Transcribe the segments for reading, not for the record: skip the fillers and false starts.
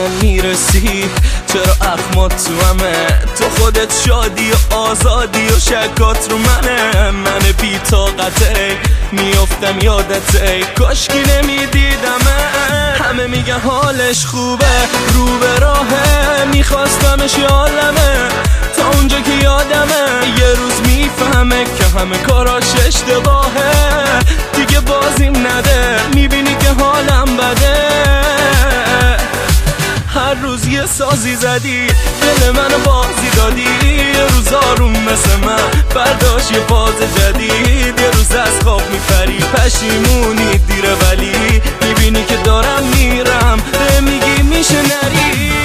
من میرسی، چرا اخمات تو همه، تو خودت شادی و آزادی و شکات رو منه. من بی طاقته میافتم یادته، کاشکی نمیدیدمه. همه میگن حالش خوبه رو به راهه، میخواستمش یالمه تا اونجا که یادمه. یه روز میفهمه که همه کاراش اشتباهه، دیگه بازیم نده، میبینی که حالم بده. هر روز یه سازی زدی، دل منو بازی دادی. یه روز آروم مثل من برداشت یه فاز جدید، یه روز از خواب میپری پشیمونی دیره، ولی میبینی که دارم میرم میگی میشه نری.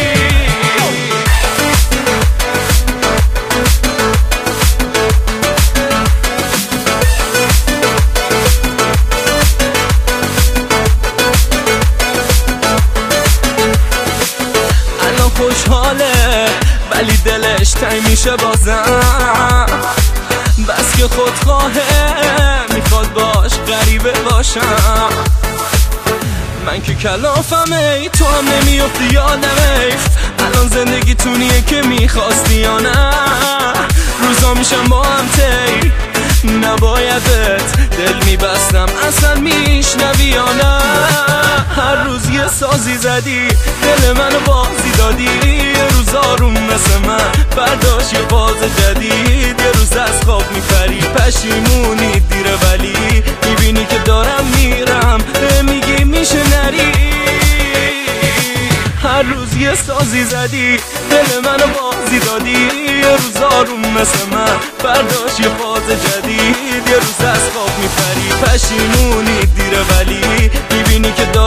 خوشحاله ولی دلش تنگ میشه بازم، بس که خودخواهه میخواد باش غریبه باشم. من که کلافمه ای تو هم نمیافتی یادمه، الان زندگی تونیه که میخواستی یا نه. روزا میشم با هم تی نبایدت دل میبستم اصلا میشنوی یا نه. هر روز یه سازی زدی، دل منو بازی دادی. یه روز آروم مثل من برداشت یه باز جدید، یه روز از خواب میپری پشیمونی دیره، ولی میبینی که دارم میرم میگی میشه نری. هر روز یه سازی زدی، دل منو بازی دادی. یه روز آروم مثل من برداشت یه فاز جدید، یه روز از خواب میپری پشیمونی دیره، ولی میبینی که